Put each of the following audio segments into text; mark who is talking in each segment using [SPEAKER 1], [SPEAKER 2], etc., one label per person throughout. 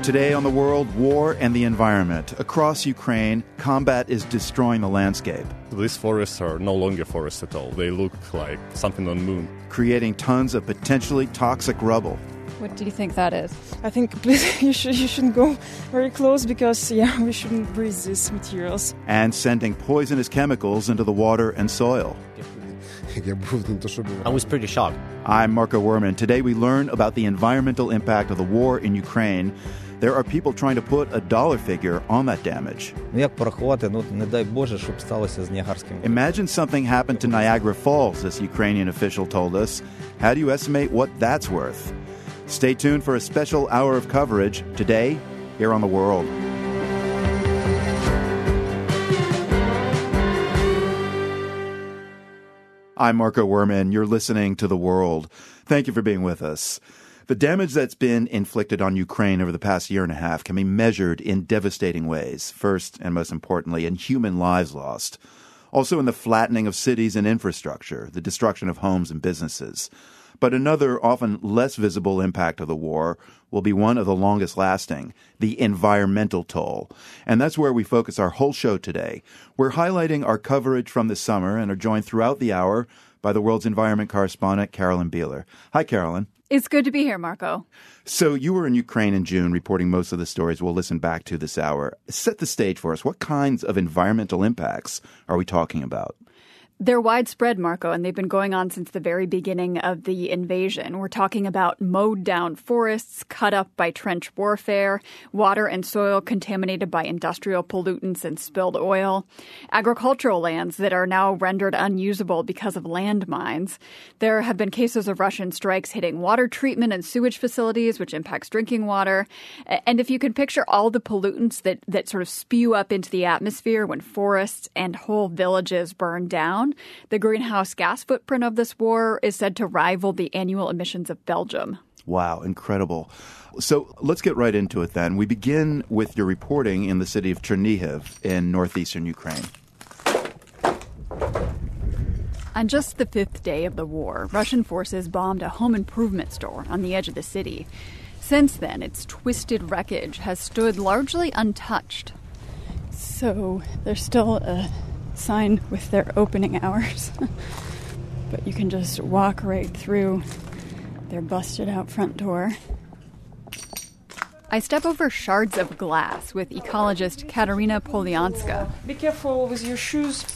[SPEAKER 1] Today on The World, war and the environment. Across Ukraine, combat is destroying the landscape.
[SPEAKER 2] These forests are no longer forests at all. They look like something on the moon.
[SPEAKER 1] Creating tons of potentially toxic rubble.
[SPEAKER 3] What do you think that is?
[SPEAKER 4] I think you shouldn't go very close because, we shouldn't breathe these materials.
[SPEAKER 1] And sending poisonous chemicals into the water and soil.
[SPEAKER 5] I was pretty shocked.
[SPEAKER 1] I'm Marco Werman. Today we learn about the environmental impact of the war in Ukraine. There are people trying to put a dollar figure on that damage. Imagine something happened to Niagara Falls, this Ukrainian official told us. How do you estimate what that's worth? Stay tuned for a special hour of coverage today here on The World. I'm Marco Werman. You're listening to The World. Thank you for being with us. The damage that's been inflicted on Ukraine over the past year and a half can be measured in devastating ways. First, and most importantly, in human lives lost. Also in the flattening of cities and infrastructure, the destruction of homes and businesses. But another, often less visible impact of the war will be one of the longest lasting, the environmental toll. And that's where we focus our whole show today. We're highlighting our coverage from the summer and are joined throughout the hour by the world's environment correspondent, Carolyn Beeler. Hi, Carolyn.
[SPEAKER 3] It's good to be here, Marco.
[SPEAKER 1] So you were in Ukraine in June reporting most of the stories we'll listen back to this hour. Set the stage for us. What kinds of environmental impacts are we talking about?
[SPEAKER 3] They're widespread, Marco, and they've been going on since the very beginning of the invasion. We're talking about mowed down forests, cut up by trench warfare, water and soil contaminated by industrial pollutants and spilled oil, agricultural lands that are now rendered unusable because of landmines. There have been cases of Russian strikes hitting water treatment and sewage facilities, which impacts drinking water. And if you can picture all the pollutants that sort of spew up into the atmosphere when forests and whole villages burn down, the greenhouse gas footprint of this war is said to rival the annual emissions of Belgium.
[SPEAKER 1] Wow, incredible. So let's get right into it then. We begin with your reporting in the city of Chernihiv in northeastern Ukraine.
[SPEAKER 3] On just the fifth day of the war, Russian forces bombed a home improvement store on the edge of the city. Since then, its twisted wreckage has stood largely untouched. So there's still a sign with their opening hours, but you can just walk right through their busted out front door. I step over shards of glass with ecologist Katerina Polyanska.
[SPEAKER 4] Be careful with your shoes.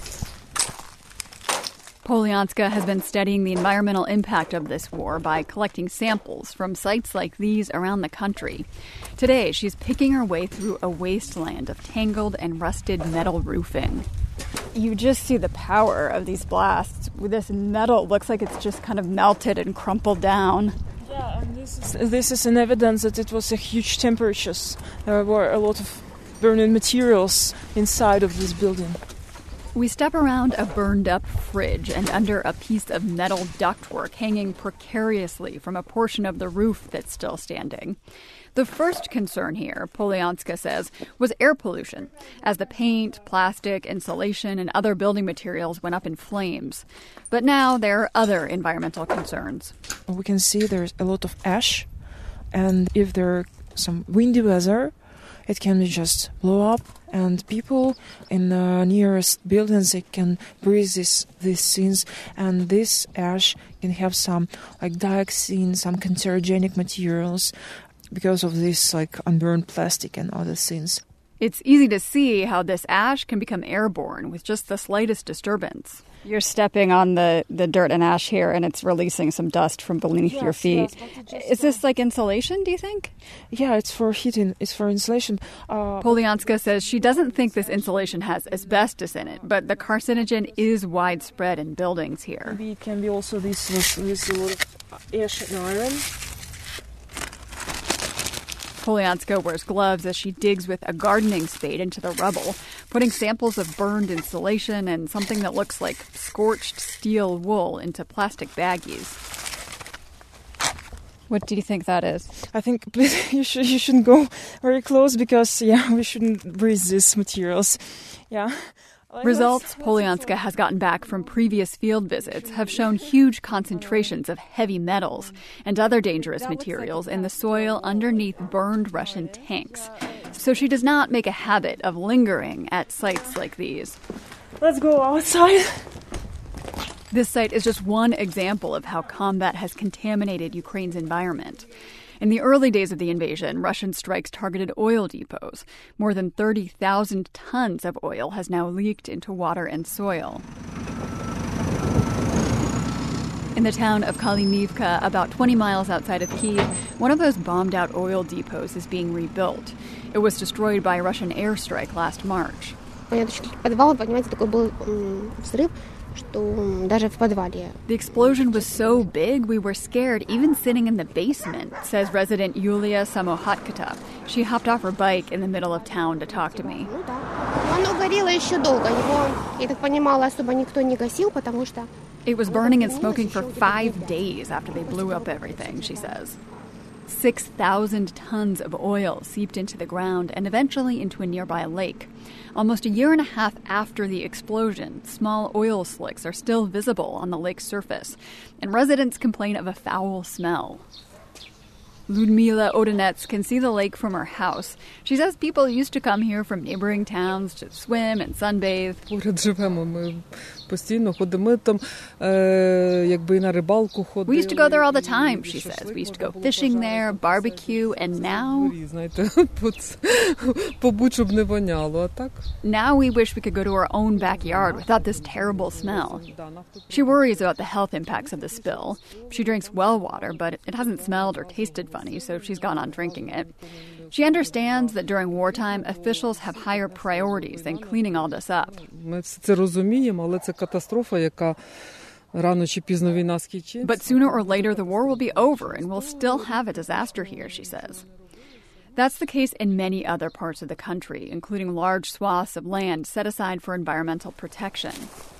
[SPEAKER 3] Polyanska has been studying the environmental impact of this war by collecting samples from sites like these around the country. Today, she's picking her way through a wasteland of tangled and rusted metal roofing. You just see the power of these blasts. This metal looks like it's just kind of melted and crumpled down.
[SPEAKER 4] Yeah, and this is an evidence that it was a huge temperatures. There were a lot of burning materials inside of this building.
[SPEAKER 3] We step around a burned-up fridge and under a piece of metal ductwork hanging precariously from a portion of the roof that's still standing. The first concern here, Polyanska says, was air pollution, as the paint, plastic, insulation, and other building materials went up in flames. But now there are other environmental concerns.
[SPEAKER 4] We can see there's a lot of ash, and if there's some windy weather, it can just blow up, and people in the nearest buildings, they can breathe these things, and this ash can have some dioxin, some cancerogenic materials, because of this unburned plastic and other things.
[SPEAKER 3] It's easy to see how this ash can become airborne with just the slightest disturbance. You're stepping on the dirt and ash here, and it's releasing some dust from beneath your feet. Yes, is this insulation, do you think?
[SPEAKER 4] Yeah, it's for heating. It's for insulation.
[SPEAKER 3] Polyanska says she doesn't think this insulation has asbestos in it, but the carcinogen is widespread in buildings here.
[SPEAKER 4] Maybe it can be also this a lot of ash and iron.
[SPEAKER 3] Polyanska wears gloves as she digs with a gardening spade into the rubble, putting samples of burned insulation and something that looks like scorched steel wool into plastic baggies. What do you think that is?
[SPEAKER 4] I think you shouldn't go very close because, we shouldn't breathe these materials. Yeah.
[SPEAKER 3] Results Polyanska has gotten back from previous field visits have shown huge concentrations of heavy metals and other dangerous materials in the soil underneath burned Russian tanks. So she does not make a habit of lingering at sites like these.
[SPEAKER 4] Let's go outside.
[SPEAKER 3] This site is just one example of how combat has contaminated Ukraine's environment. In the early days of the invasion, Russian strikes targeted oil depots. More than 30,000 tons of oil has now leaked into water and soil. In the town of Kalinivka, about 20 miles outside of Kyiv, one of those bombed-out oil depots is being rebuilt. It was destroyed by a Russian airstrike last March. The explosion was so big we were scared even sitting in the basement, says resident Yulia Samohatkata. She hopped off her bike in the middle of town to talk to me. It was burning and smoking for 5 days after they blew up everything, she says. 6,000 tons of oil seeped into the ground and eventually into a nearby lake. Almost a year and a half after the explosion, small oil slicks are still visible on the lake's surface, and residents complain of a foul smell. Ludmila Odinets can see the lake from her house. She says people used to come here from neighboring towns to swim and sunbathe. We used to go there all the time, she says. We used to go fishing there, barbecue, and now we wish we could go to our own backyard without this terrible smell. She worries about the health impacts of the spill. She drinks well water, but it hasn't smelled or tasted funny, so she's gone on drinking it. She understands that during wartime, officials have higher priorities than cleaning all this up. But sooner or later, the war will be over and we'll still have a disaster here, she says. That's the case in many other parts of the country, including large swaths of land set aside for environmental protection.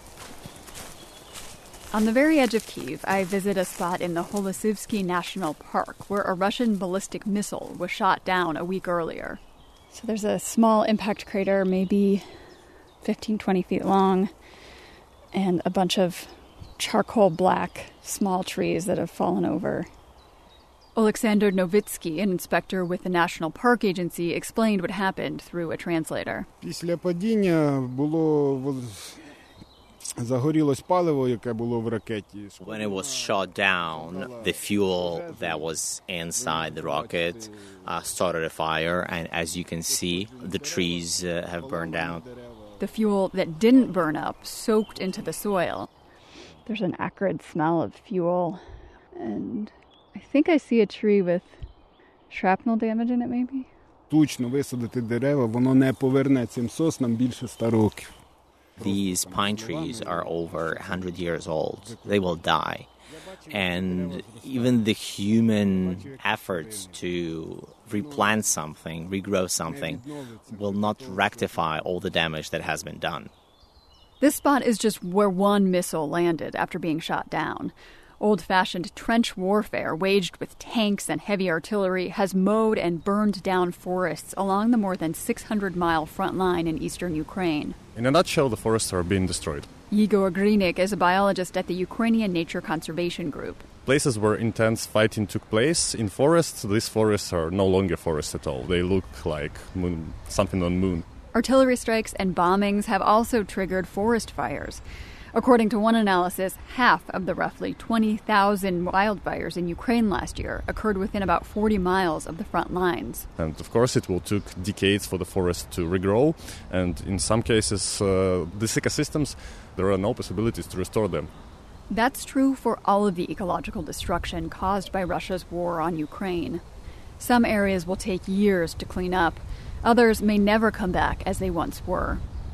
[SPEAKER 3] On the very edge of Kyiv, I visit a spot in the Holosivsky National Park where a Russian ballistic missile was shot down a week earlier. So there's a small impact crater, maybe 15, 20 feet long, and a bunch of charcoal black small trees that have fallen over. Oleksandr Novitsky, an inspector with the National Park Agency, explained what happened through a translator.
[SPEAKER 5] When it was shot down, the fuel that was inside the rocket started a fire, and as you can see, the trees have burned down.
[SPEAKER 3] The fuel that didn't burn up soaked into the soil. There's an acrid smell of fuel, and I think I see a tree with shrapnel damage in it, maybe?
[SPEAKER 5] These pine trees are over 100 years old. They will die. And even the human efforts to replant something, regrow something, will not rectify all the damage that has been done.
[SPEAKER 3] This spot is just where one missile landed after being shot down. Old-fashioned trench warfare waged with tanks and heavy artillery has mowed and burned down forests along the more than 600-mile front line in eastern Ukraine.
[SPEAKER 2] In a nutshell, the forests are being destroyed.
[SPEAKER 3] Yegor Grinik is a biologist at the Ukrainian Nature Conservation Group.
[SPEAKER 2] Places where intense fighting took place in forests, these forests are no longer forests at all. They look like something on the moon.
[SPEAKER 3] Artillery strikes and bombings have also triggered forest fires. According to one analysis, half of the roughly 20,000 wildfires in Ukraine last year occurred within about 40 miles of the front lines.
[SPEAKER 2] And of course, it will take decades for the forest to regrow. And in some cases, these ecosystems, there are no possibilities to restore them.
[SPEAKER 3] That's true for all of the ecological destruction caused by Russia's war on Ukraine. Some areas will take years to clean up. Others may never come back as they once were.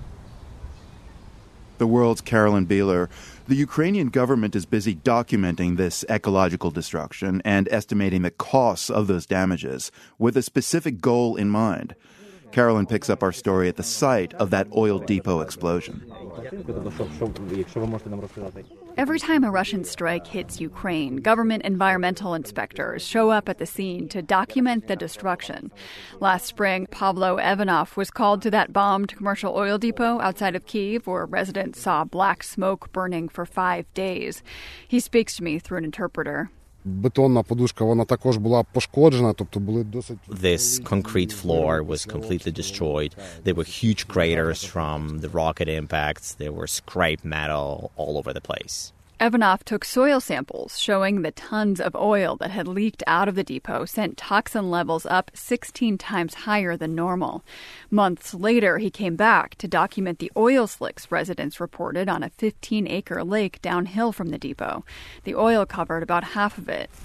[SPEAKER 1] The World's Carolyn Beeler. The Ukrainian government is busy documenting this ecological destruction and estimating the costs of those damages with a specific goal in mind. Carolyn picks up our story at the site of that oil depot explosion.
[SPEAKER 3] Every time a Russian strike hits Ukraine, government environmental inspectors show up at the scene to document the destruction. Last spring, Pavlo Ivanov was called to that bombed commercial oil depot outside of Kyiv, where residents saw black smoke burning for 5 days. He speaks to me through an interpreter.
[SPEAKER 6] Бетонна подушка, вона також була пошкоджена, тобто були досить...
[SPEAKER 5] This concrete floor was completely destroyed. There were huge craters from the rocket impacts. There were scraped metal all over the place.
[SPEAKER 3] Ivanov took soil samples showing the tons of oil that had leaked out of the depot sent toxin levels up 16 times higher than normal. Months later, he came back to document the oil slicks residents reported on a 15-acre lake downhill from the depot. The oil covered about half of it.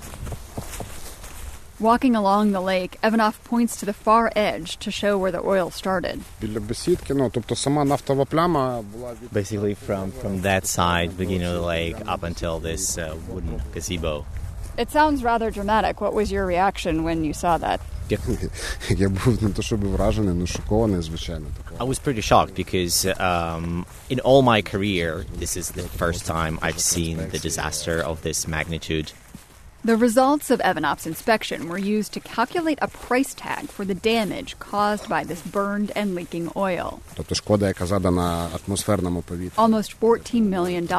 [SPEAKER 3] Walking along the lake, Ivanov points to the far edge to show where the oil started.
[SPEAKER 5] Basically from that side, beginning of the lake, up until this wooden gazebo.
[SPEAKER 3] It sounds rather dramatic. What was your reaction when you saw that?
[SPEAKER 5] I was pretty shocked because in all my career, this is the first time I've seen the disaster of this magnitude.
[SPEAKER 3] The results of Ivanov's inspection were used to calculate a price tag for the damage caused by this burned and leaking oil. Almost $14 million.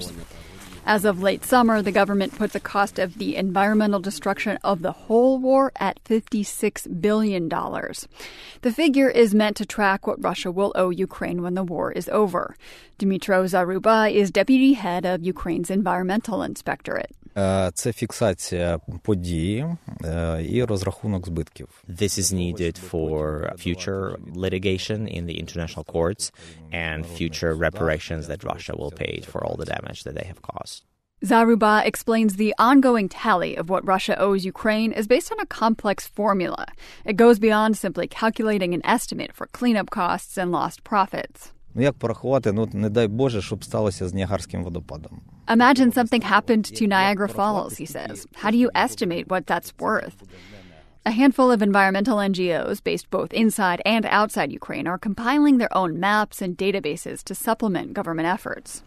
[SPEAKER 3] As of late summer, the government put the cost of the environmental destruction of the whole war at $56 billion. The figure is meant to track what Russia will owe Ukraine when the war is over. Dmytro Zaruba is deputy head of Ukraine's environmental inspectorate.
[SPEAKER 7] Це фіксація події і розрахунок збитків.
[SPEAKER 5] This is needed for future litigation in the international courts and future reparations that Russia will pay for all the damage that they have caused.
[SPEAKER 3] Zaruba explains the ongoing tally of what Russia owes Ukraine is based on a complex formula. It goes beyond simply calculating an estimate for cleanup costs and lost profits.
[SPEAKER 7] Як порахувати, не дай Боже, щоб сталося з Ніагарським водопадом.
[SPEAKER 3] Imagine something happened to Niagara Falls, he says. How do you estimate what that's worth? A handful of environmental NGOs based both inside and outside Ukraine are compiling their own maps and databases to supplement government efforts.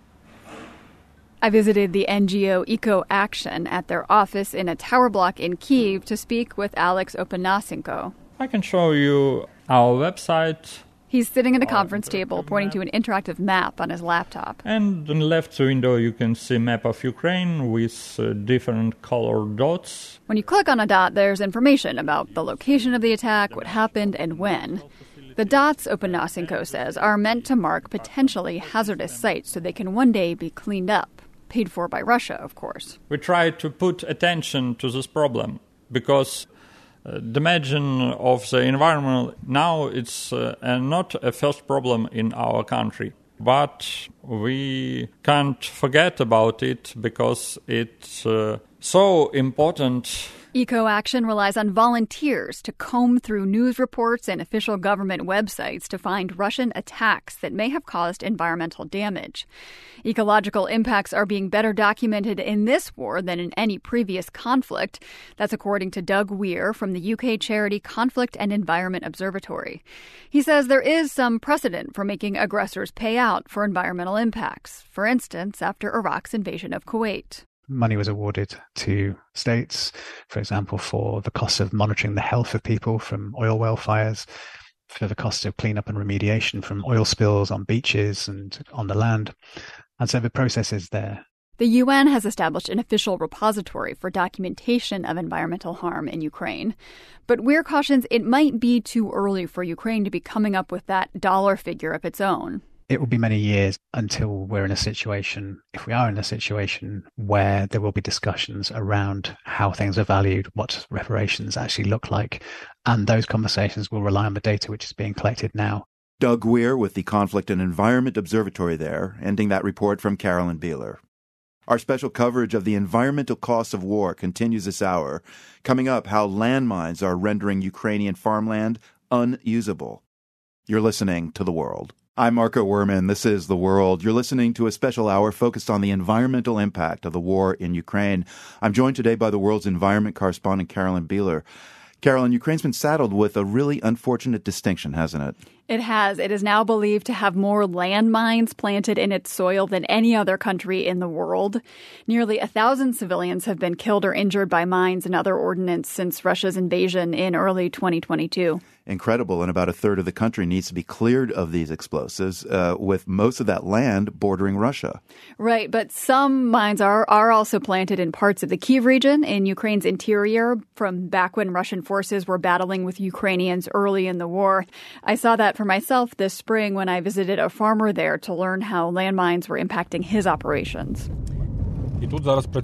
[SPEAKER 3] I visited the NGO Eco Action at their office in a tower block in Kyiv to speak with Alex Opanasenko.
[SPEAKER 8] I can show you our website.
[SPEAKER 3] He's sitting at a conference table pointing to an interactive map on his laptop.
[SPEAKER 8] And in the left window you can see a map of Ukraine with different colored dots.
[SPEAKER 3] When you click on a dot, there's information about the location of the attack, what happened, and when. The dots, Opanasenko says, are meant to mark potentially hazardous sites so they can one day be cleaned up. Paid for by Russia, of course.
[SPEAKER 8] We try to put attention to this problem because damaging of the environment now it's not a first problem in our country, but we can't forget about it because it's so important.
[SPEAKER 3] Eco Action relies on volunteers to comb through news reports and official government websites to find Russian attacks that may have caused environmental damage. Ecological impacts are being better documented in this war than in any previous conflict. That's according to Doug Weir from the UK charity Conflict and Environment Observatory. He says there is some precedent for making aggressors pay out for environmental impacts, for instance, after Iraq's invasion of Kuwait.
[SPEAKER 9] Money was awarded to states, for example, for the cost of monitoring the health of people from oil well fires, for the cost of cleanup and remediation from oil spills on beaches and on the land. And so the process is there.
[SPEAKER 3] The UN has established an official repository for documentation of environmental harm in Ukraine. But Weir cautions it might be too early for Ukraine to be coming up with that dollar figure of its own.
[SPEAKER 9] It will be many years until we're in a situation, if we are in a situation, where there will be discussions around how things are valued, what reparations actually look like. And those conversations will rely on the data which is being collected now.
[SPEAKER 1] Doug Weir with the Conflict and Environment Observatory there, ending that report from Carolyn Beeler. Our special coverage of the environmental costs of war continues this hour. Coming up, how landmines are rendering Ukrainian farmland unusable. You're listening to The World. I'm Marco Werman. This is The World. You're listening to a special hour focused on the environmental impact of the war in Ukraine. I'm joined today by The World's environment correspondent, Carolyn Beeler. Carolyn, Ukraine's been saddled with a really unfortunate distinction, hasn't it?
[SPEAKER 3] It has. It is now believed to have more landmines planted in its soil than any other country in the world. Nearly 1,000 civilians have been killed or injured by mines and other ordnance since Russia's invasion in early 2022.
[SPEAKER 1] Incredible, and about a third of the country needs to be cleared of these explosives, with most of that land bordering Russia.
[SPEAKER 3] Right, but some mines are also planted in parts of the Kyiv region in Ukraine's interior from back when Russian forces were battling with Ukrainians early in the war. I saw that for myself this spring when I visited a farmer there to learn how landmines were impacting his operations.
[SPEAKER 10] Yuri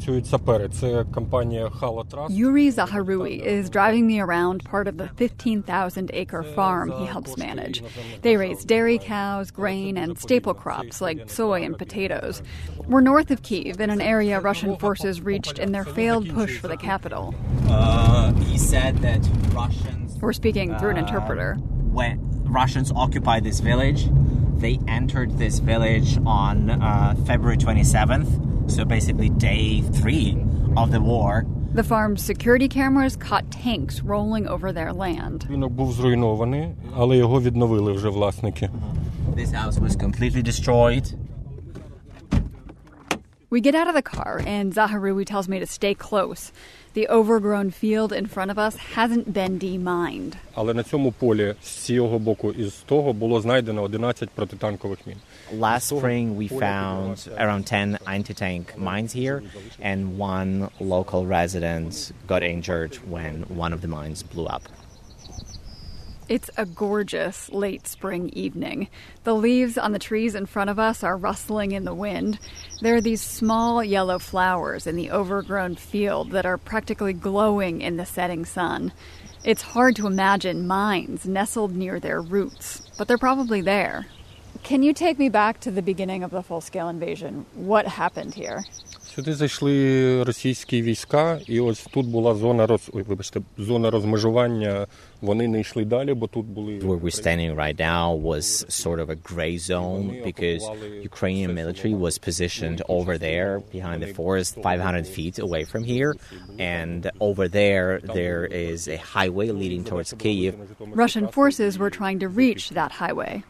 [SPEAKER 3] Zaharui is driving me around part of the 15,000-acre farm he helps manage. They raise dairy cows, grain, and staple crops like soy and potatoes. We're north of Kyiv, in an area Russian forces reached in their failed push for the capital.
[SPEAKER 5] He said that Russians...
[SPEAKER 3] We're speaking through an interpreter.
[SPEAKER 5] When Russians occupied this village, they entered this village on February 27th. So basically day 3 of the war.
[SPEAKER 3] The farm's security cameras caught tanks rolling over their land.
[SPEAKER 5] This house was completely destroyed.
[SPEAKER 3] We get out of the car and Zaharui tells me to stay close. The overgrown field in front of us hasn't been demined.
[SPEAKER 5] Last spring, we found around 10 anti-tank mines here, and one local resident got injured when one of the mines blew up.
[SPEAKER 3] It's a gorgeous late spring evening. The leaves on the trees in front of us are rustling in the wind. There are these small yellow flowers in the overgrown field that are practically glowing in the setting sun. It's hard to imagine mines nestled near their roots, but they're probably there. Can you take me back to the beginning of the full-scale invasion? What happened here?
[SPEAKER 10] Сюди зайшли російські війська, і ось тут була зона розмежування. Вони не йшли далі, бо тут були...
[SPEAKER 5] Where we're standing right now was sort of a gray zone because Ukrainian military was positioned over there behind the forest 500 feet away from here, and over there is a highway leading towards Kyiv.
[SPEAKER 3] Russian forces were trying to reach that highway.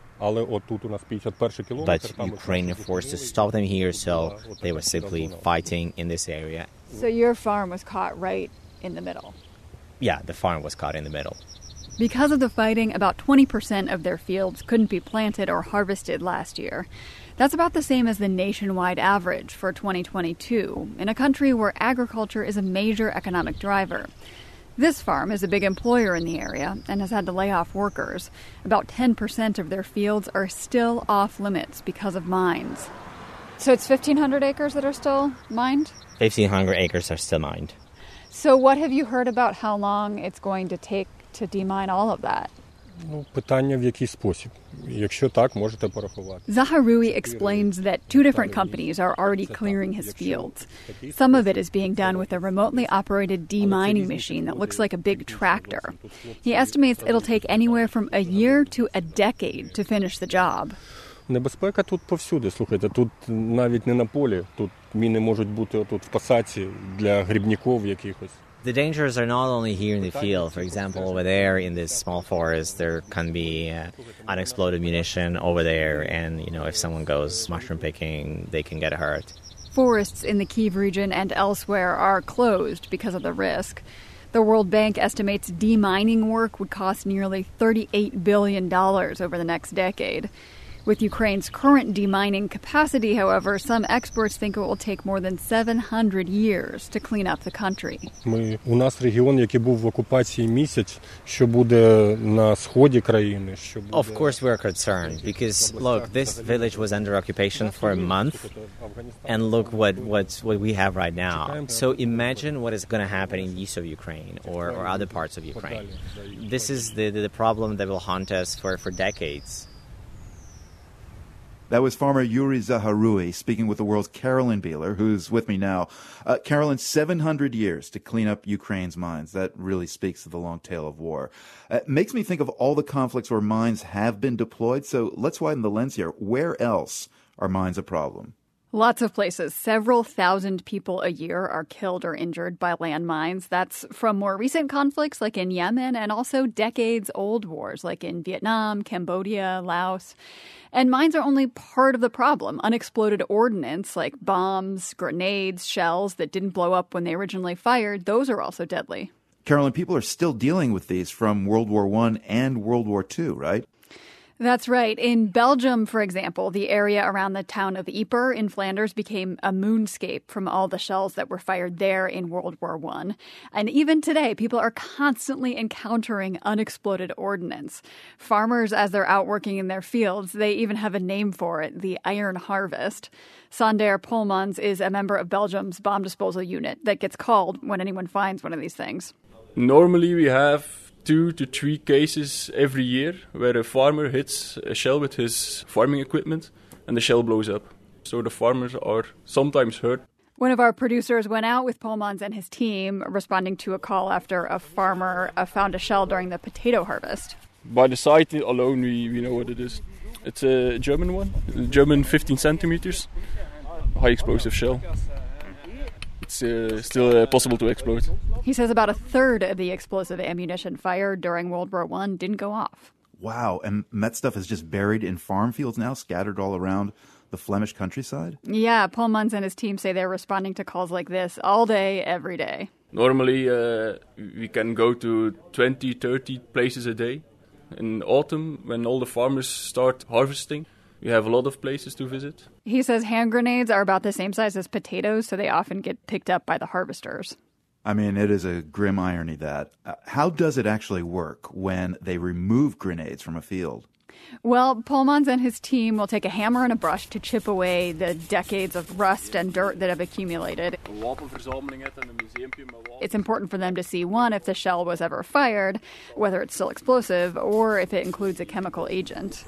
[SPEAKER 5] But Ukrainian forces stopped them here, so they were simply fighting in this area.
[SPEAKER 3] So your farm was caught right in the middle?
[SPEAKER 5] Yeah, the farm was caught in the middle.
[SPEAKER 3] Because of the fighting, about 20% of their fields couldn't be planted or harvested last year. That's about the same as the nationwide average for 2022, in a country where agriculture is a major economic driver. This farm is a big employer in the area and has had to lay off workers. About 10% of their fields are still off limits because of mines. So it's 1,500 acres that are still mined?
[SPEAKER 5] 1,500 acres are still mined.
[SPEAKER 3] So what have you heard about how long it's going to take to demine all of that?
[SPEAKER 10] Питання, в який спосіб. Якщо так, можете порахувати.
[SPEAKER 3] Zaharui explains that 2 different companies are already clearing his fields. Some of it is being done with a remotely operated demining machine that looks like a big tractor. He estimates it'll take anywhere from a year to a decade to finish the job.
[SPEAKER 10] Небезпека тут повсюди, слухайте. Тут навіть не на полі. Тут міни можуть бути отут в посадці для грибників якихось.
[SPEAKER 5] The dangers are not only here in the field. For example, over there in this small forest, there can be unexploded munition over there. And, if someone goes mushroom picking, they can get hurt.
[SPEAKER 3] Forests in the Kyiv region and elsewhere are closed because of the risk. The World Bank estimates demining work would cost nearly $38 billion over the next decade. With Ukraine's current demining capacity, however, some experts think it will take more than 700 years to clean up the country.
[SPEAKER 10] У нас регіон, який був в окупації місяць, що буде на сході країни, що буде...
[SPEAKER 5] Of course we're concerned because look, this village was under occupation for a month and look what we have right now. So imagine what is going to happen in east of Ukraine or other parts of Ukraine. This is the problem that will haunt us for decades.
[SPEAKER 1] That was farmer Yuri Zaharui speaking with the world's Carolyn Beeler, who's with me now. Carolyn, 700 years to clean up Ukraine's mines. That really speaks to the long tail of war. It makes me think of all the conflicts where mines have been deployed. So let's widen the lens here. Where else are mines a problem?
[SPEAKER 3] Lots of places. Several thousand people a year are killed or injured by landmines. That's from more recent conflicts like in Yemen and also decades-old wars like in Vietnam, Cambodia, Laos. And mines are only part of the problem. Unexploded ordnance like bombs, grenades, shells that didn't blow up when they originally fired, those are also deadly.
[SPEAKER 1] Carolyn, people are still dealing with these from World War I and World War II, right?
[SPEAKER 3] That's right. In Belgium, for example, the area around the town of Ypres in Flanders became a moonscape from all the shells that were fired there in World War I. And even today, people are constantly encountering unexploded ordnance. Farmers, as they're out working in their fields, they even have a name for it, the iron harvest. Sander Polmans is a member of Belgium's bomb disposal unit that gets called when anyone finds one of these things.
[SPEAKER 11] Normally we have 2 to 3 cases every year where a farmer hits a shell with his farming equipment and the shell blows up. So the farmers are sometimes hurt.
[SPEAKER 3] One of our producers went out with Polmans and his team, responding to a call after a farmer found a shell during the potato harvest.
[SPEAKER 11] By the sight alone, we know what it is. It's a German one, German 15 centimeters, high explosive shell. It's still possible to explode.
[SPEAKER 3] He says about a third of the explosive ammunition fired during World War I didn't go off.
[SPEAKER 1] Wow, and that stuff is just buried in farm fields now, scattered all around the Flemish countryside?
[SPEAKER 3] Yeah, Polmans and his team say they're responding to calls like this all day, every day.
[SPEAKER 11] Normally, we can go to 20, 30 places a day. In autumn, when all the farmers start harvesting, we have a lot of places to visit.
[SPEAKER 3] He says hand grenades are about the same size as potatoes, so they often get picked up by the harvesters.
[SPEAKER 1] I mean, it is a grim irony that. How does it actually work when they remove grenades from a field?
[SPEAKER 3] Well, Polmans and his team will take a hammer and a brush to chip away the decades of rust and dirt that have accumulated. It's important for them to see, one, if the shell was ever fired, whether it's still explosive, or if it includes a chemical agent.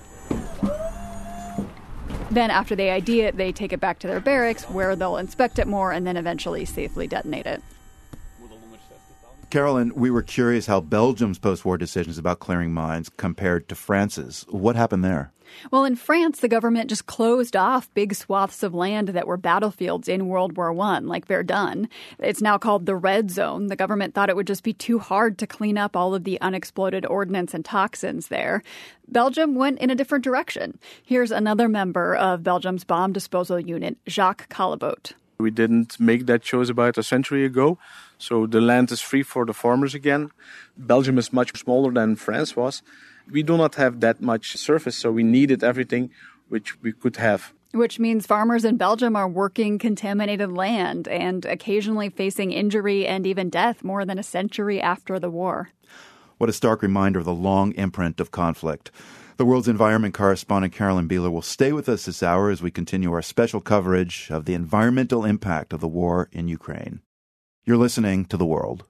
[SPEAKER 3] Then after they ID it, they take it back to their barracks where they'll inspect it more and then eventually safely detonate it.
[SPEAKER 1] Carolyn, we were curious how Belgium's post-war decisions about clearing mines compared to France's. What happened there?
[SPEAKER 3] Well, in France, the government just closed off big swaths of land that were battlefields in World War I, like Verdun. It's now called the Red Zone. The government thought it would just be too hard to clean up all of the unexploded ordnance and toxins there. Belgium went in a different direction. Here's another member of Belgium's bomb disposal unit, Jacques Callebaut.
[SPEAKER 12] We didn't make that choice about a century ago, so the land is free for the farmers again. Belgium is much smaller than France was. We do not have that much surface, so we needed everything which we could have.
[SPEAKER 3] Which means farmers in Belgium are working contaminated land and occasionally facing injury and even death more than a century after the war.
[SPEAKER 1] What a stark reminder of the long imprint of conflict. The World's Environment correspondent Carolyn Beeler will stay with us this hour as we continue our special coverage of the environmental impact of the war in Ukraine. You're listening to The World.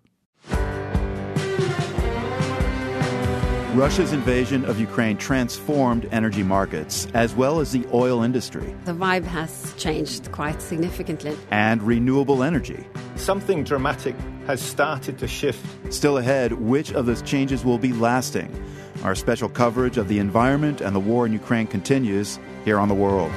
[SPEAKER 1] Russia's invasion of Ukraine transformed energy markets as well as the oil industry.
[SPEAKER 13] The vibe has changed quite significantly.
[SPEAKER 1] And renewable energy.
[SPEAKER 14] Something dramatic has started to shift.
[SPEAKER 1] Still ahead, which of those changes will be lasting? Our special coverage of the environment and the war in Ukraine continues here on The World.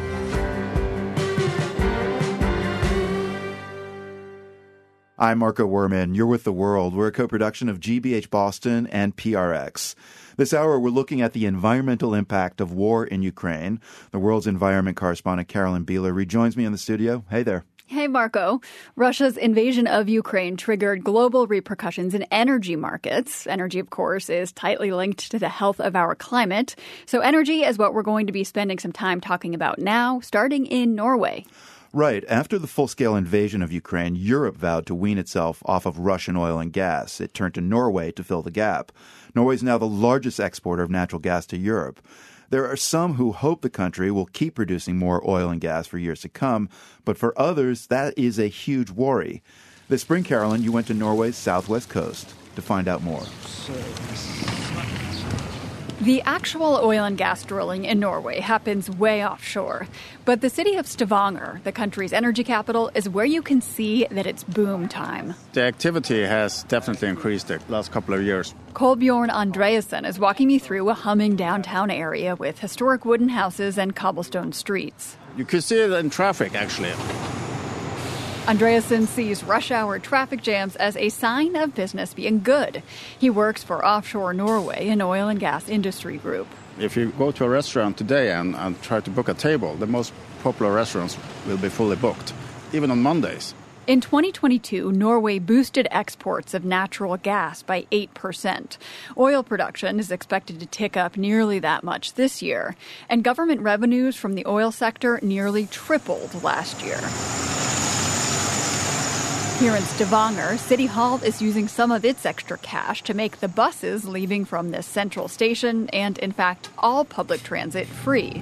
[SPEAKER 1] I'm Marco Werman. You're with The World. We're a co-production of GBH Boston and PRX. This hour, we're looking at the environmental impact of war in Ukraine. The World's environment correspondent Carolyn Beeler rejoins me in the studio. Hey there.
[SPEAKER 3] Hey, Marco. Russia's invasion of Ukraine triggered global repercussions in energy markets. Energy, of course, is tightly linked to the health of our climate. So energy is what we're going to be spending some time talking about now, starting in Norway.
[SPEAKER 1] Right. After the full-scale invasion of Ukraine, Europe vowed to wean itself off of Russian oil and gas. It turned to Norway to fill the gap. Norway is now the largest exporter of natural gas to Europe. There are some who hope the country will keep producing more oil and gas for years to come, but for others, that is a huge worry. This spring, Carolyn, you went to Norway's southwest coast to find out more.
[SPEAKER 3] The actual oil and gas drilling in Norway happens way offshore. But the city of Stavanger, the country's energy capital, is where you can see that it's boom time.
[SPEAKER 15] The activity has definitely increased the last couple of years.
[SPEAKER 3] Kolbjorn Andreasen is walking me through a humming downtown area with historic wooden houses and cobblestone streets.
[SPEAKER 15] You can see it in traffic, actually.
[SPEAKER 3] Andreasen sees rush hour traffic jams as a sign of business being good. He works for Offshore Norway, an oil and gas industry group.
[SPEAKER 15] If you go to a restaurant today and try to book a table, the most popular restaurants will be fully booked, even on Mondays.
[SPEAKER 3] In 2022, Norway boosted exports of natural gas by 8%. Oil production is expected to tick up nearly that much this year, and government revenues from the oil sector nearly tripled last year. Here in Stavanger, City Hall is using some of its extra cash to make the buses leaving from this central station and, in fact, all public transit free.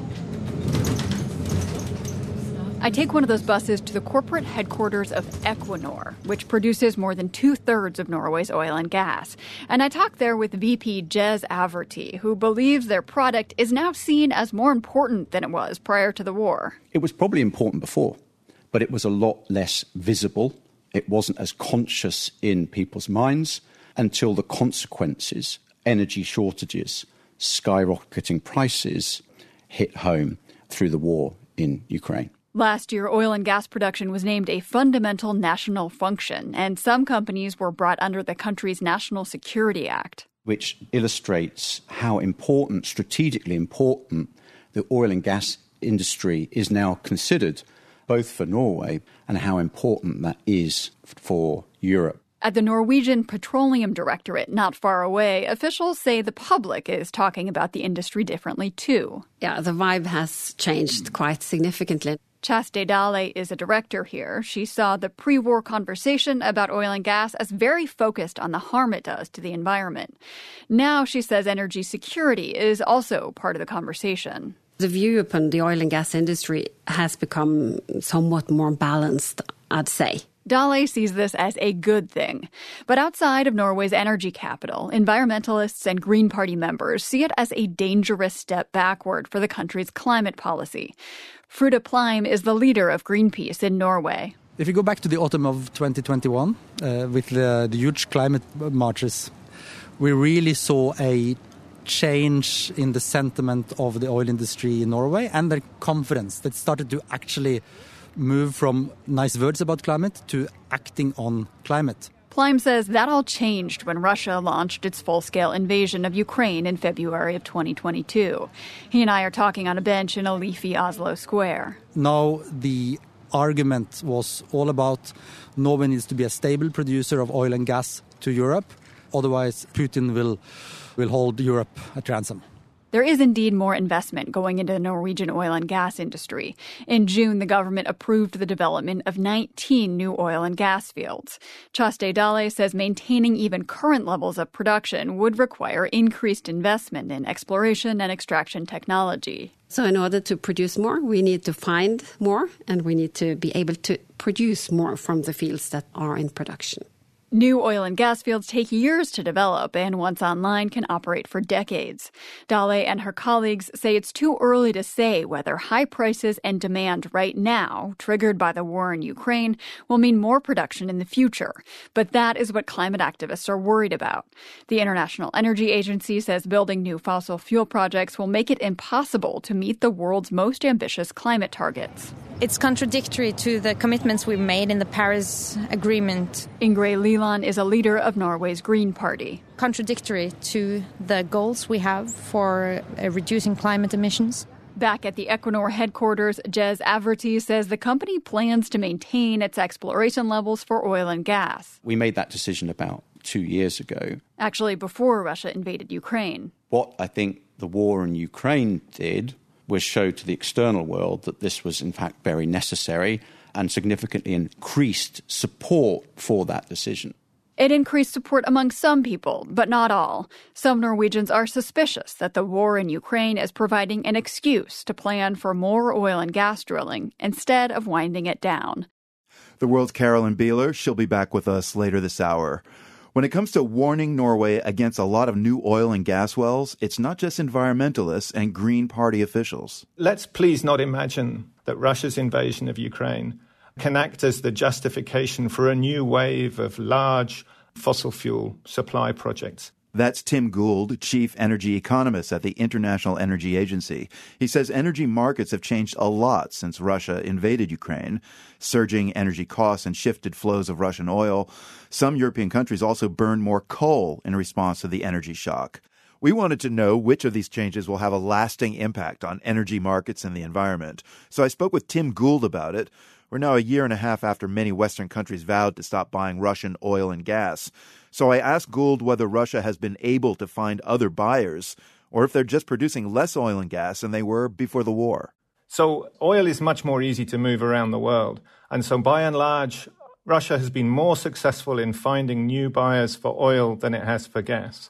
[SPEAKER 3] I take one of those buses to the corporate headquarters of Equinor, which produces more than 2/3 of Norway's oil and gas. And I talk there with VP Jez Averty, who believes their product is now seen as more important than it was prior to the war.
[SPEAKER 16] It was probably important before, but it was a lot less visible. It wasn't as conscious in people's minds until the consequences, energy shortages, skyrocketing prices, hit home through the war in Ukraine.
[SPEAKER 3] Last year, oil and gas production was named a fundamental national function, and some companies were brought under the country's National Security Act.
[SPEAKER 16] Which illustrates how important, strategically important, the oil and gas industry is now considered, both for Norway and how important that is for Europe.
[SPEAKER 3] At the Norwegian Petroleum Directorate, not far away, officials say the public is talking about the industry differently, too.
[SPEAKER 13] Yeah, the vibe has changed quite significantly.
[SPEAKER 3] Kjersti Dale is a director here. She saw the pre-war conversation about oil and gas as very focused on the harm it does to the environment. Now she says energy security is also part of the conversation.
[SPEAKER 13] The view upon the oil and gas industry has become somewhat more balanced, I'd say.
[SPEAKER 3] Dale sees this as a good thing. But outside of Norway's energy capital, environmentalists and Green Party members see it as a dangerous step backward for the country's climate policy. Frode Pleim is the leader of Greenpeace in Norway.
[SPEAKER 17] If you go back to the autumn of 2021, with the huge climate marches, we really saw a change in the sentiment of the oil industry in Norway and their confidence that started to actually move from nice words about climate to acting on climate.
[SPEAKER 3] Pleim says that all changed when Russia launched its full-scale invasion of Ukraine in February of 2022. He and I are talking on a bench in a leafy Oslo square.
[SPEAKER 17] Now the argument was all about Norway needs to be a stable producer of oil and gas to Europe. Otherwise, Putin will hold Europe at ransom.
[SPEAKER 3] There is indeed more investment going into the Norwegian oil and gas industry. In June, the government approved the development of 19 new oil and gas fields. Kjersti Dale says maintaining even current levels of production would require increased investment in exploration and extraction technology.
[SPEAKER 13] So in order to produce more, we need to find more, and we need to be able to produce more from the fields that are in production.
[SPEAKER 3] New oil and gas fields take years to develop and once online can operate for decades. Dale and her colleagues say it's too early to say whether high prices and demand right now, triggered by the war in Ukraine, will mean more production in the future. But that is what climate activists are worried about. The International Energy Agency says building new fossil fuel projects will make it impossible to meet the world's most ambitious climate targets.
[SPEAKER 18] It's contradictory to the commitments we made in the Paris Agreement.
[SPEAKER 3] Ingrid Liland is a leader of Norway's Green Party.
[SPEAKER 18] Contradictory to the goals we have for reducing climate emissions.
[SPEAKER 3] Back at the Equinor headquarters, Jez Averty says the company plans to maintain its exploration levels for oil and gas.
[SPEAKER 16] We made that decision about 2 years ago.
[SPEAKER 3] Actually, before Russia invaded Ukraine.
[SPEAKER 16] What I think the war in Ukraine did was show to the external world that this was in fact very necessary and significantly increased support for that decision.
[SPEAKER 3] It increased support among some people, but not all. Some Norwegians are suspicious that the war in Ukraine is providing an excuse to plan for more oil and gas drilling instead of winding it down.
[SPEAKER 1] The World's Carolyn Beeler. She'll be back with us later this hour. When it comes to warning Norway against a lot of new oil and gas wells, it's not just environmentalists and Green Party officials.
[SPEAKER 14] Let's please not imagine that Russia's invasion of Ukraine can act as the justification for a new wave of large fossil fuel supply projects.
[SPEAKER 1] That's Tim Gould, chief energy economist at the International Energy Agency. He says energy markets have changed a lot since Russia invaded Ukraine. Surging energy costs and shifted flows of Russian oil. Some European countries also burned more coal in response to the energy shock. We wanted to know which of these changes will have a lasting impact on energy markets and the environment. So I spoke with Tim Gould about it. We're now a year and a half after many Western countries vowed to stop buying Russian oil and gas. So I asked Gould whether Russia has been able to find other buyers or if they're just producing less oil and gas than they were before the war.
[SPEAKER 14] So oil is much more easy to move around the world. And so by and large, Russia has been more successful in finding new buyers for oil than it has for gas.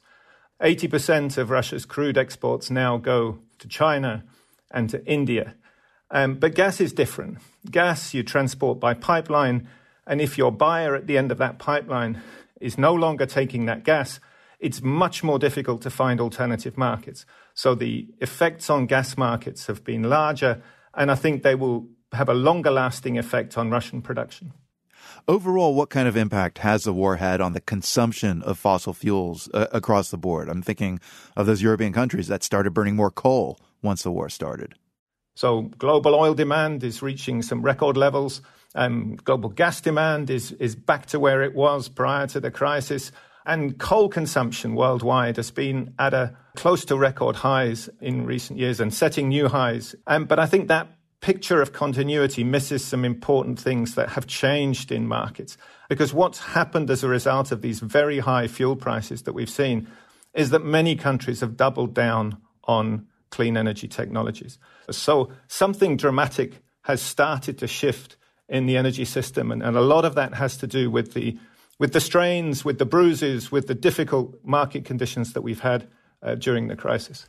[SPEAKER 14] 80% of Russia's crude exports now go to China and to India. But gas is different. Gas you transport by pipeline, and if your buyer at the end of that pipeline is no longer taking that gas, it's much more difficult to find alternative markets. So the effects on gas markets have been larger, and I think they will have a longer-lasting effect on Russian production.
[SPEAKER 1] Overall, what kind of impact has the war had on the consumption of fossil fuels across the board? I'm thinking of those European countries that started burning more coal once the war started.
[SPEAKER 14] So global oil demand is reaching some record levels. Global gas demand is back to where it was prior to the crisis. And coal consumption worldwide has been at close to record highs in recent years and setting new highs. But I think that picture of continuity misses some important things that have changed in markets. Because what's happened as a result of these very high fuel prices that we've seen is that many countries have doubled down on clean energy technologies. So something dramatic has started to shift in the energy system, and a lot of that has to do with the strains, with the bruises, with the difficult market conditions that we've had during the crisis.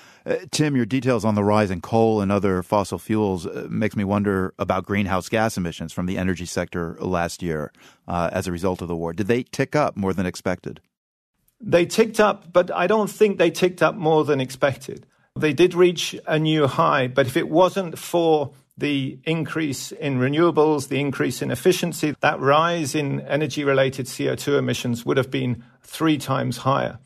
[SPEAKER 1] Tim, your details on the rise in coal and other fossil fuels makes me wonder about greenhouse gas emissions from the energy sector last year as a result of the war. Did they tick up more than expected?
[SPEAKER 14] They ticked up, but I don't think they ticked up more than expected. They did reach a new high, but if it wasn't for the increase in renewables, the increase in efficiency, that rise in energy-related CO2 emissions would have been 3 times higher.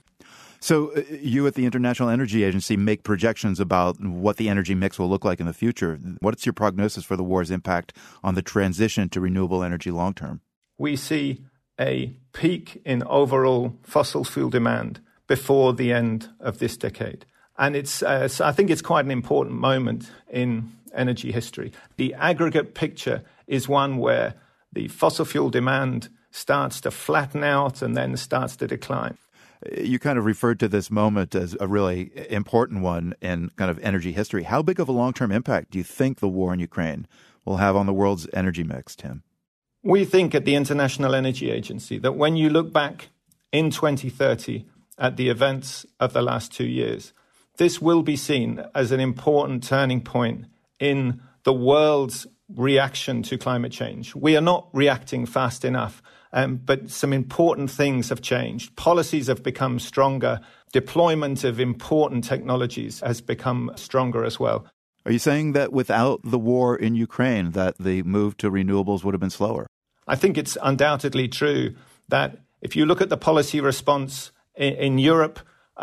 [SPEAKER 1] So you at the International Energy Agency make projections about what the energy mix will look like in the future. What's your prognosis for the war's impact on the transition to renewable energy long term?
[SPEAKER 14] We see a peak in overall fossil fuel demand before the end of this decade. And I think it's quite an important moment in energy history. The aggregate picture is one where the fossil fuel demand starts to flatten out and then starts to decline.
[SPEAKER 1] You kind of referred to this moment as a really important one in kind of energy history. How big of a long-term impact do you think the war in Ukraine will have on the world's energy mix, Tim?
[SPEAKER 14] We think at the International Energy Agency that when you look back in 2030 at the events of the last 2 years, this will be seen as an important turning point in the world's reaction to climate change. We are not reacting fast enough, but some important things have changed. Policies have become stronger. Deployment of important technologies has become stronger as well.
[SPEAKER 1] Are you saying that without the war in Ukraine, that the move to renewables would have been slower?
[SPEAKER 14] I think it's undoubtedly true that if you look at the policy response in Europe,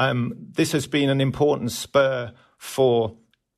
[SPEAKER 14] this has been an important spur for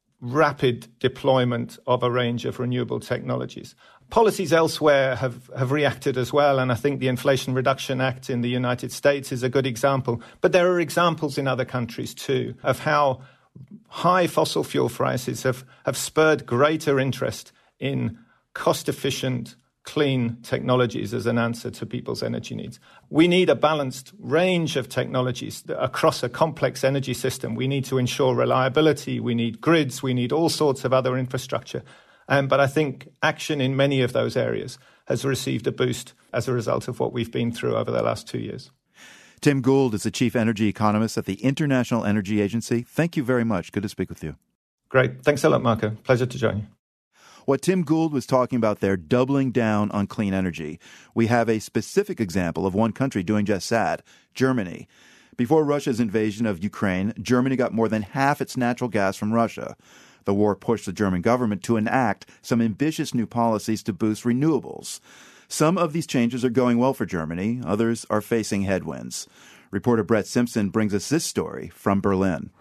[SPEAKER 14] rapid deployment of a range of renewable technologies. Policies elsewhere have reacted as well, and I think the Inflation Reduction Act in the United States is a good example. But there are examples in other countries too of how high fossil fuel prices have spurred greater interest in cost-efficient, clean technologies as an answer to people's energy needs. We need a balanced range of technologies across a complex energy system. We need to ensure reliability, we need grids, we need all sorts of other infrastructure. But I think action in many of those areas has received a boost as a result of what we've been through over the last 2 years.
[SPEAKER 1] Tim Gould is the chief energy economist at the International Energy Agency. Thank you very much. Good to speak with you.
[SPEAKER 14] Great. Thanks a lot, Marco. Pleasure to join you.
[SPEAKER 1] What Tim Gould was talking about there, doubling down on clean energy. We have a specific example of one country doing just that, Germany. Before Russia's invasion of Ukraine, Germany got more than half its natural gas from Russia. The war pushed the German government to enact some ambitious new policies to boost renewables. Some of these changes are going well for Germany. Others are facing headwinds. Reporter Brett Simpson brings us this story from Berlin.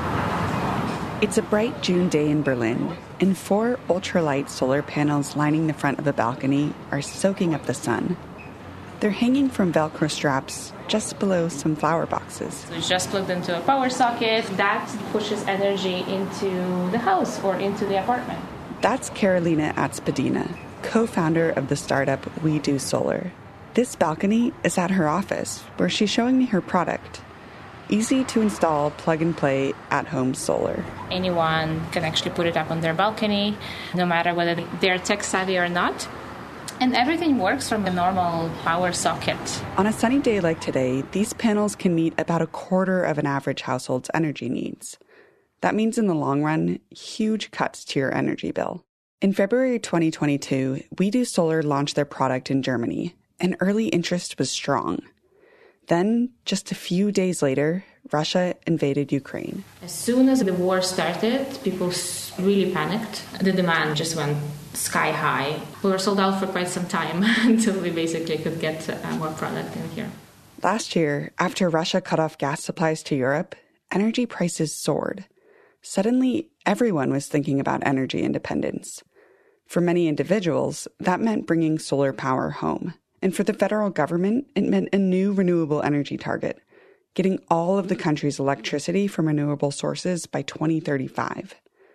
[SPEAKER 19] It's a bright June day in Berlin, and 4 ultralight solar panels lining the front of a balcony are soaking up the sun. They're hanging from Velcro straps just below some flower boxes.
[SPEAKER 20] So it's just plugged into a power socket. That pushes energy into the house or into the apartment.
[SPEAKER 19] That's Carolina Atzpadina, co-founder of the startup We Do Solar. This balcony is at her office, where she's showing me her product. Easy to install, plug-and-play, at-home solar.
[SPEAKER 20] Anyone can actually put it up on their balcony, no matter whether they're tech-savvy or not. And everything works from a normal power socket.
[SPEAKER 19] On a sunny day like today, these panels can meet about a quarter of an average household's energy needs. That means in the long run, huge cuts to your energy bill. In February 2022, We Do Solar launched their product in Germany, and early interest was strong. Then, just a few days later, Russia invaded Ukraine.
[SPEAKER 20] As soon as the war started, people really panicked. The demand just went sky high. We were sold out for quite some time until we basically could get more product in here.
[SPEAKER 19] Last year, after Russia cut off gas supplies to Europe, energy prices soared. Suddenly, everyone was thinking about energy independence. For many individuals, that meant bringing solar power home. And for the federal government, it meant a new renewable energy target, getting all of the country's electricity from renewable sources by 2035.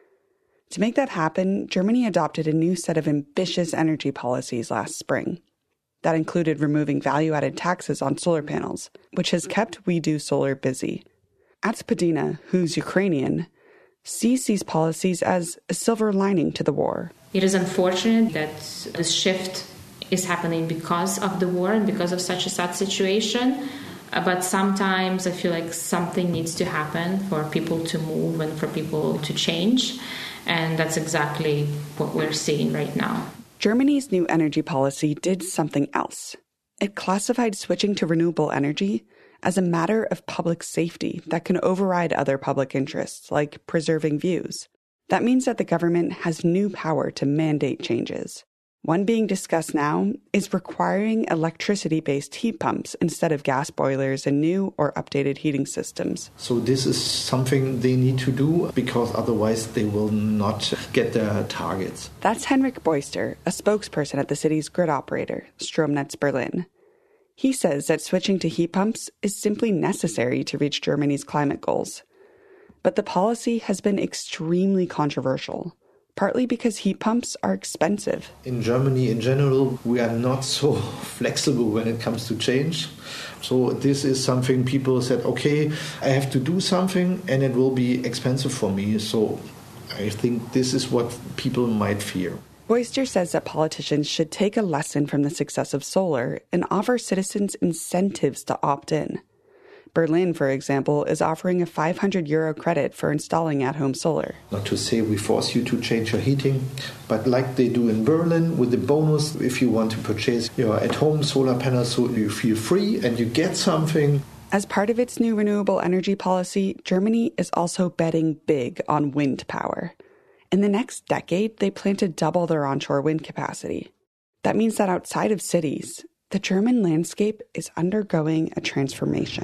[SPEAKER 19] To make that happen, Germany adopted a new set of ambitious energy policies last spring. That included removing value-added taxes on solar panels, which has kept We Do Solar busy. Atzpadina, who's Ukrainian, sees these policies as a silver lining to the war.
[SPEAKER 20] It is unfortunate that this shift is happening because of the war and because of such a sad situation. But sometimes I feel like something needs to happen for people to move and for people to change. And that's exactly what we're seeing right now.
[SPEAKER 19] Germany's new energy policy did something else. It classified switching to renewable energy as a matter of public safety that can override other public interests, like preserving views. That means that the government has new power to mandate changes. One being discussed now is requiring electricity-based heat pumps instead of gas boilers in new or updated heating systems.
[SPEAKER 21] So this is something they need to do because otherwise they will not get their targets.
[SPEAKER 19] That's Henrik Boyster, a spokesperson at the city's grid operator, Stromnetz Berlin. He says that switching to heat pumps is simply necessary to reach Germany's climate goals. But the policy has been extremely controversial, partly because heat pumps are expensive.
[SPEAKER 21] In Germany, in general, we are not so flexible when it comes to change. So this is something people said, okay, I have to do something and it will be expensive for me. So I think this is what people might fear.
[SPEAKER 19] Boyster says that politicians should take a lesson from the success of solar and offer citizens incentives to opt in. Berlin, for example, is offering a €500 credit for installing at-home solar.
[SPEAKER 21] Not to say we force you to change your heating, but like they do in Berlin with the bonus, if you want to purchase your at-home solar panels, so you feel free and you get something.
[SPEAKER 19] As part of its new renewable energy policy, Germany is also betting big on wind power. In the next decade, they plan to double their onshore wind capacity. That means that outside of cities, the German landscape is undergoing a transformation.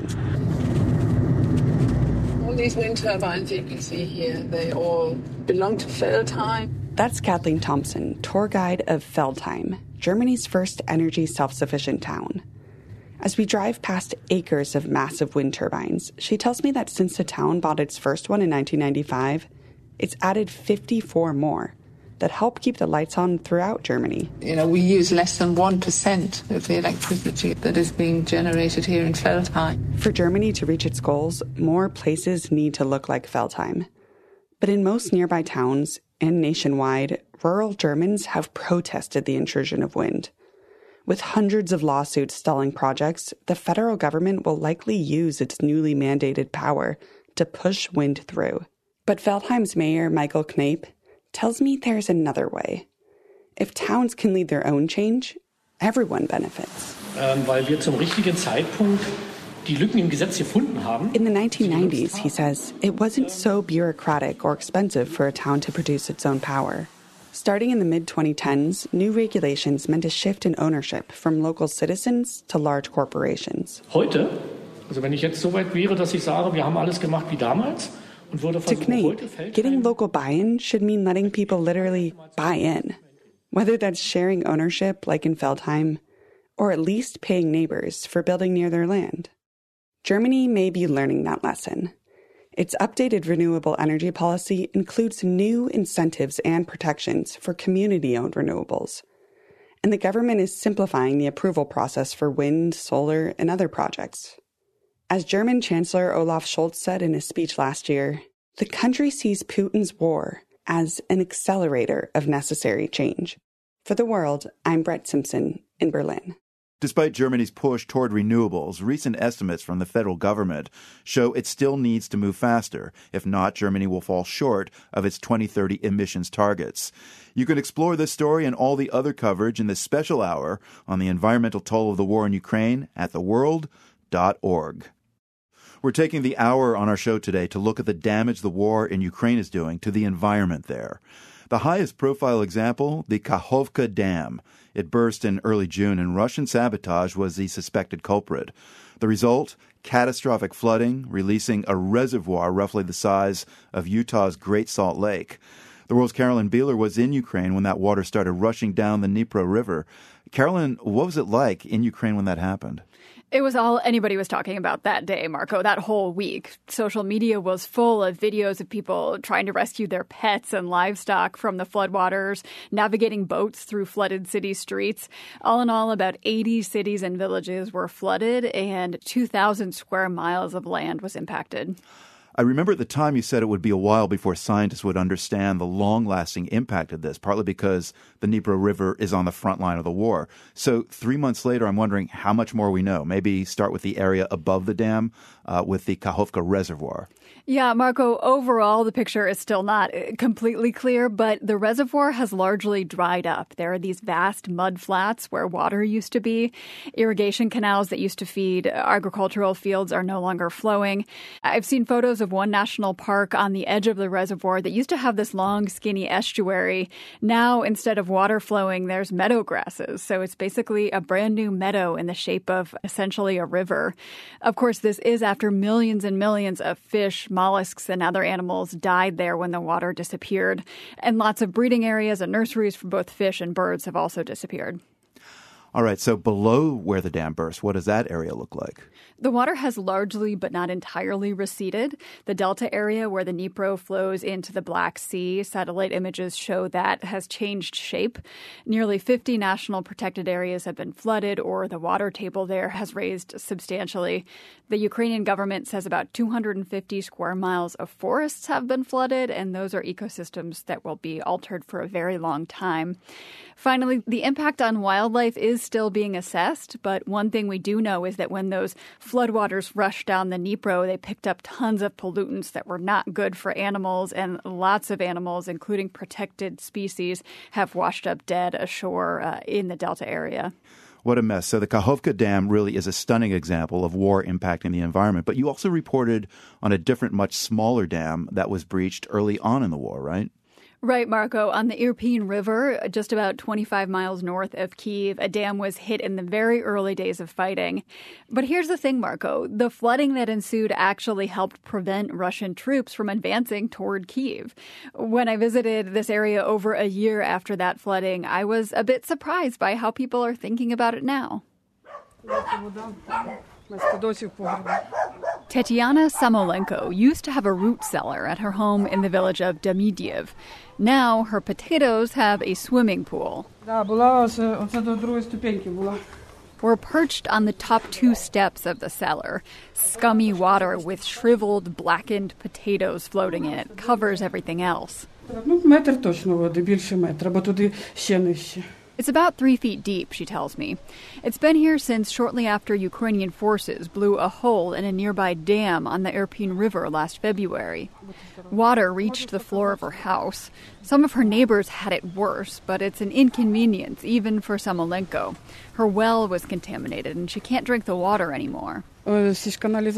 [SPEAKER 22] All these wind turbines you can see here, they all belong to Feldheim.
[SPEAKER 19] That's Kathleen Thompson, tour guide of Feldheim, Germany's first energy self-sufficient town. As we drive past acres of massive wind turbines, she tells me that since the town bought its first one in 1995, it's added 54 more that help keep the lights on throughout Germany.
[SPEAKER 22] We use less than 1% of the electricity that is being generated here in Feldheim.
[SPEAKER 19] For Germany to reach its goals, more places need to look like Feldheim. But in most nearby towns and nationwide, rural Germans have protested the intrusion of wind. With hundreds of lawsuits stalling projects, the federal government will likely use its newly mandated power to push wind through. But Feldheim's mayor, Michael Knape, tells me there's another way. If towns can lead their own change, everyone benefits.
[SPEAKER 2] Weil wir zum richtigen Zeitpunkt die Lücken im Gesetz gefunden haben.
[SPEAKER 19] In the 1990s, he says, it wasn't so bureaucratic or expensive for a town to produce its own power. Starting in the mid-2010s, new regulations meant a shift in ownership from local citizens to large corporations.
[SPEAKER 2] Heute, also wenn ich jetzt so weit wäre, dass ich sage, wir haben alles gemacht wie damals und würde versuchen, heute Feldheim...
[SPEAKER 19] Getting local buy-in should mean letting people literally buy in. Whether that's sharing ownership, like in Feldheim, or at least paying neighbors for building near their land. Germany may be learning that lesson. Its updated renewable energy policy includes new incentives and protections for community-owned renewables. And the government is simplifying the approval process for wind, solar, and other projects. As German Chancellor Olaf Scholz said in his speech last year, the country sees Putin's war as an accelerator of necessary change. For The World, I'm Brett Simpson in Berlin.
[SPEAKER 1] Despite Germany's push toward renewables, recent estimates from the federal government show it still needs to move faster. If not, Germany will fall short of its 2030 emissions targets. You can explore this story and all the other coverage in this special hour on the environmental toll of the war in Ukraine at theworld.org. We're taking the hour on our show today to look at the damage the war in Ukraine is doing to the environment there. The highest profile example, the Kakhovka Dam. It burst in early June, and Russian sabotage was the suspected culprit. The result? Catastrophic flooding, releasing a reservoir roughly the size of Utah's Great Salt Lake. The World's Carolyn Beeler was in Ukraine when that water started rushing down the Dnipro River. Carolyn, what was it like in Ukraine when that happened?
[SPEAKER 3] It was all anybody was talking about that day, Marco, that whole week. Social media was full of videos of people trying to rescue their pets and livestock from the floodwaters, navigating boats through flooded city streets. All in all, about 80 cities and villages were flooded, and 2,000 square miles of land was impacted.
[SPEAKER 1] I remember at the time you said it would be a while before scientists would understand the long-lasting impact of this, partly because the Dnipro River is on the front line of the war. So 3 months later, I'm wondering how much more we know. Maybe start with the area above the dam, with the Kakhovka Reservoir.
[SPEAKER 3] Yeah, Marco, overall, the picture is still not completely clear, but the reservoir has largely dried up. There are these vast mud flats where water used to be. Irrigation canals that used to feed agricultural fields are no longer flowing. I've seen photos of one national park on the edge of the reservoir that used to have this long, skinny estuary. Now, instead of water flowing, there's meadow grasses. So it's basically a brand new meadow in the shape of essentially a river. Of course, this is after millions and millions of fish, mollusks, and other animals died there when the water disappeared. And lots of breeding areas and nurseries for both fish and birds have also disappeared.
[SPEAKER 1] All right, so below where the dam burst, what does that area look like?
[SPEAKER 3] The water has largely but not entirely receded. The delta area where the Dnipro flows into the Black Sea, satellite images show that has changed shape. Nearly 50 national protected areas have been flooded, or the water table there has raised substantially. The Ukrainian government says about 250 square miles of forests have been flooded, and those are ecosystems that will be altered for a very long time. Finally, the impact on wildlife is still being assessed, but one thing we do know is that when those floodwaters rushed down the Dnipro, they picked up tons of pollutants that were not good for animals, and lots of animals, including protected species, have washed up dead ashore in the Delta area.
[SPEAKER 1] What a mess. So the Kakhovka Dam really is a stunning example of war impacting the environment. But you also reported on a different, much smaller dam that was breached early on in the war, right?
[SPEAKER 3] Right, Marco. On the Irpin River, just about 25 miles north of Kyiv, a dam was hit in the very early days of fighting. But here's the thing, Marco. The flooding that ensued actually helped prevent Russian troops from advancing toward Kyiv. When I visited this area over a year after that flooding, I was a bit surprised by how people are thinking about it now. Tetiana Samolenko used to have a root cellar at her home in the village of Damidiev. Now her potatoes have a swimming pool. We're perched on the top two steps of the cellar. Scummy water with shriveled, blackened potatoes floating in it covers everything else. It's about 3 feet deep, she tells me. It's been here since shortly after Ukrainian forces blew a hole in a nearby dam on the Irpin River last February. Water reached the floor of her house. Some of her neighbors had it worse, but it's an inconvenience even for Samolenko. Her well was contaminated and she can't drink the water anymore. It's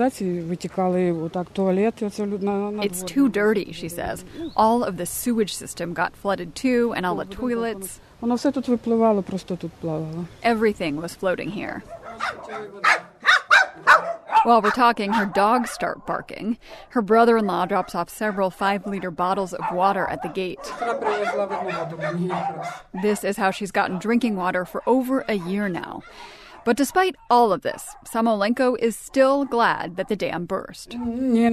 [SPEAKER 3] too dirty, she says. All of the sewage system got flooded too, and all the toilets. Everything was floating here. While we're talking, her dogs start barking. Her brother-in-law drops off several 5-liter bottles of water at the gate. This is how she's gotten drinking water for over a year now. But despite all of this, Samolenko is still glad that the dam burst. I'm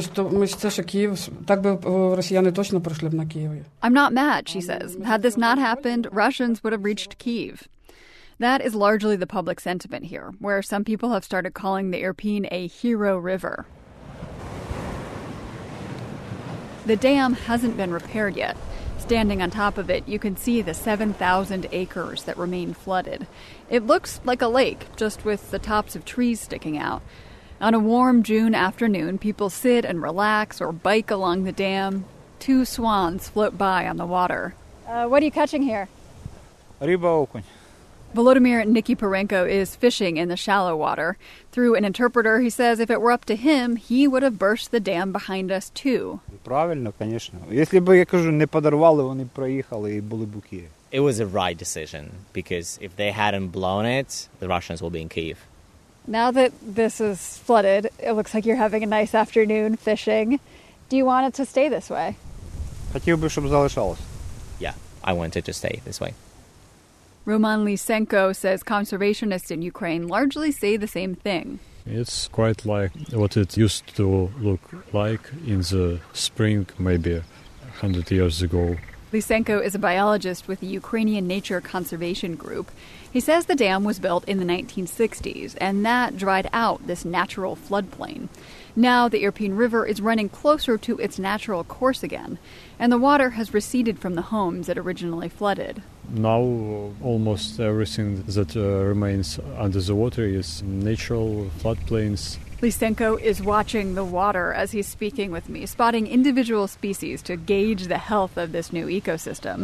[SPEAKER 3] not mad, she says. Had this not happened, Russians would have reached Kyiv. That is largely the public sentiment here, where some people have started calling the Irpin a hero river. The dam hasn't been repaired yet. Standing on top of it, you can see the 7,000 acres that remain flooded. It looks like a lake, just with the tops of trees sticking out. On a warm June afternoon, people sit and relax or bike along the dam. 2 swans float by on the water. What are you catching here?
[SPEAKER 4] Ryba okунь.
[SPEAKER 3] Volodymyr Nikiforenko is fishing in the shallow water. Through an interpreter, he says if it were up to him, he would have burst the dam behind us too.
[SPEAKER 4] Правильно, конечно. Если б, я кажу, не подорвали, вони проїхали і були буки.
[SPEAKER 5] It was a right decision, because if they hadn't blown it, the Russians will be in Kyiv.
[SPEAKER 3] Now that this is flooded, it looks like you're having a nice afternoon fishing. Do you want it to stay this way?
[SPEAKER 4] Хотів би, щоб залишалось.
[SPEAKER 5] Yeah, I want it to stay this way.
[SPEAKER 3] Roman Lysenko says conservationists in Ukraine largely say the same thing.
[SPEAKER 6] It's quite like what it used to look like in the spring, maybe 100 years ago.
[SPEAKER 3] Lysenko is a biologist with the Ukrainian Nature Conservation Group. He says the dam was built in the 1960s, and that dried out this natural floodplain. Now the Irpin River is running closer to its natural course again, and the water has receded from the homes it originally flooded.
[SPEAKER 6] Now almost everything that remains under the water is natural floodplains.
[SPEAKER 3] Lysenko is watching the water as he's speaking with me, spotting individual species to gauge the health of this new ecosystem.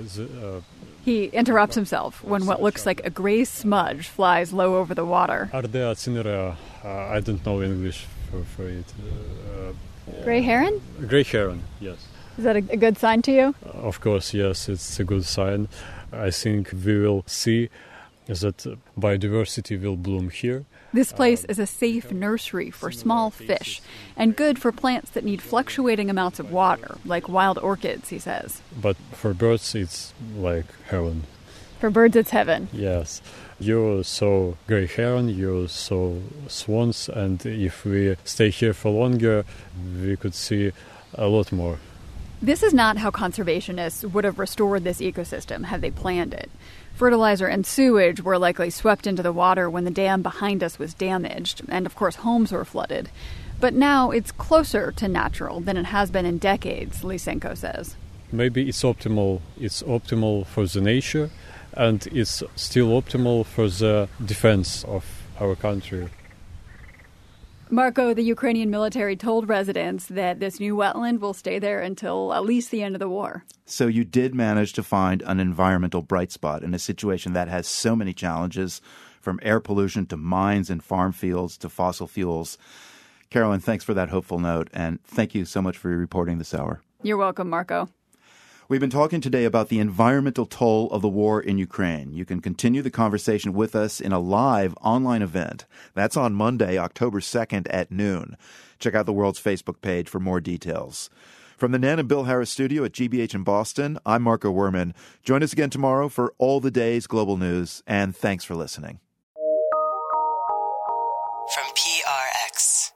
[SPEAKER 3] He interrupts himself when what looks like a gray smudge flies low over the water.
[SPEAKER 6] Ardea cinerea, I don't know English for it.
[SPEAKER 3] Gray heron?
[SPEAKER 6] Gray heron, yes.
[SPEAKER 3] Is that a good sign to you?
[SPEAKER 6] Of course, yes, it's a good sign. I think we will see that biodiversity will bloom here.
[SPEAKER 3] This place is a safe nursery for small fish and good for plants that need fluctuating amounts of water, like wild orchids, he says.
[SPEAKER 6] But for birds, it's like heaven.
[SPEAKER 3] For birds, it's heaven.
[SPEAKER 6] Yes. You saw gray heron, you saw swans, and if we stay here for longer, we could see a lot more.
[SPEAKER 3] This is not how conservationists would have restored this ecosystem had they planned it. Fertilizer and sewage were likely swept into the water when the dam behind us was damaged, and of course homes were flooded. But now it's closer to natural than it has been in decades, Lysenko says.
[SPEAKER 6] Maybe it's optimal. It's optimal for the nature, and it's still optimal for the defense of our country.
[SPEAKER 3] Marco, the Ukrainian military told residents that this new wetland will stay there until at least the end of the war.
[SPEAKER 1] So you did manage to find an environmental bright spot in a situation that has so many challenges, from air pollution to mines and farm fields to fossil fuels. Carolyn, thanks for that hopeful note, and thank you so much for your reporting this hour.
[SPEAKER 3] You're welcome, Marco.
[SPEAKER 1] We've been talking today about the environmental toll of the war in Ukraine. You can continue the conversation with us in a live online event. That's on Monday, October 2nd at noon. Check out the World's Facebook page for more details. From the Nan and Bill Harris studio at GBH in Boston, I'm Marco Werman. Join us again tomorrow for all the day's global news, and thanks for listening.
[SPEAKER 23] From PRX.